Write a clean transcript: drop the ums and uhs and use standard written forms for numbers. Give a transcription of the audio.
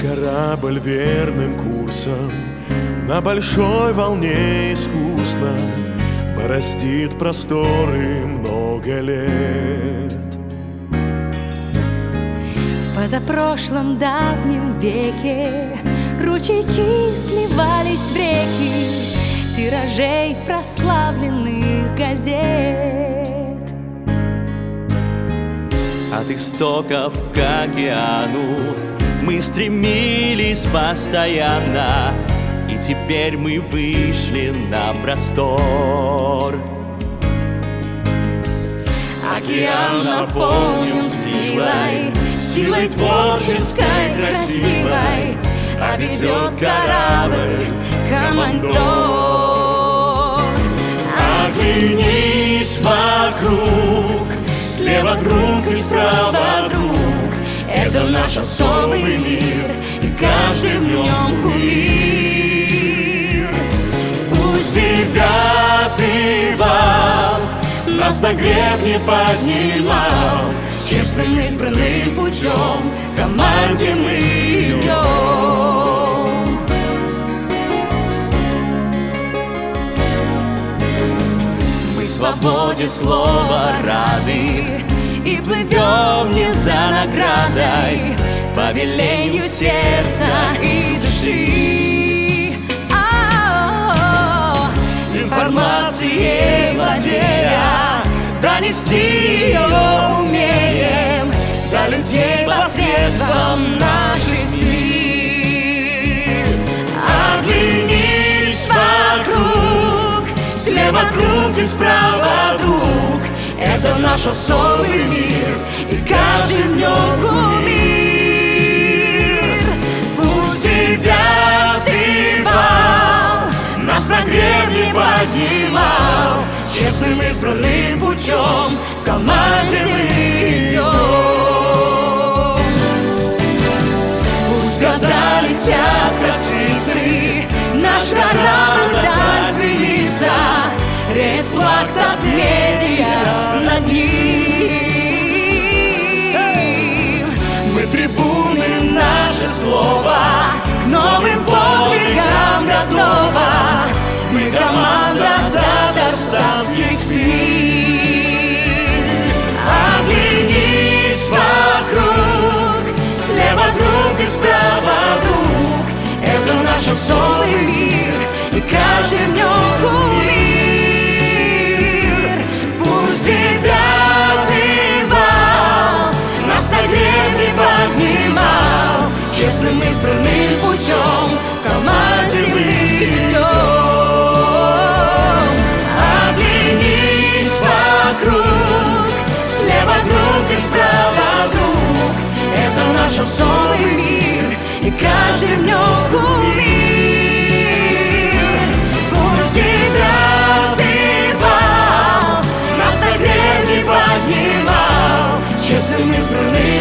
корабль верным курсом на большой волне искусно бороздит просторы много лет. В позапрошлом давнем веке ручейки сливались в реки тиражей прославленных газет. От истоков к океану мы стремились постоянно, и теперь мы вышли на простор. Океан наполнен силой творческой, красивой, а ведет корабль командор. Оглянись вокруг, слева друг и справа друг. Это наш особый мир, и каждый в нем кумир. Пусть девятый вал нас на греб не поднимал, честным избранным путем в команде мы идем. Мы свободе слова рады и плывем не за наградой, по велению сердца и души. Информацией владея, донести ее умеем до людей посредством нашей сны. Оглянись вокруг, слева друг и справа друг. Это наш особый мир, и каждый в нем кумир. Пусть девятый вал нас на гребне поднимал, честным избранным путем в команде мы идем. Пусть года летят, как птицы, наш корабль вдаль стремится, реет флаг над медиа над ним. Мы трибуны, наше слово к новым подвигам готово. Мы команда татарстанских стиль. Оглянись вокруг, слева друг и справа друг. Это наш особый мир, и каждый в нем кумир. Пусть девятый вал нас на гребне поднимал, честным избранным путем в команде мы идем. Оглянись вокруг, слева друг и справа друг. Это наш особый мир, и каждый в нем кумир. Пусть девятый вал нас на гребне поднимал, честным избранным